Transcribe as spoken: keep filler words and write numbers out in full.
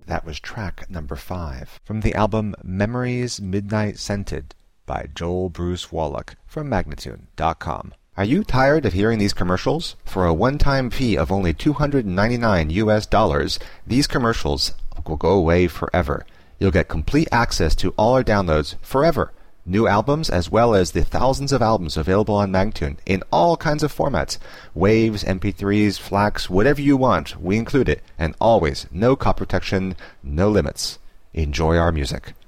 That was track number five from the album Memories Midnight Scented by Joel Bruce Wallach from Magnatune dot com. Are you tired of hearing these commercials? For a one-time fee of only two hundred ninety-nine U S dollars, these commercials will go away forever. You'll get complete access to all our downloads forever. New albums as well as the thousands of albums available on Magnatune in all kinds of formats. Waves, M P threes, FLACs, whatever you want, we include it. And always, no copy protection, no limits. Enjoy our music.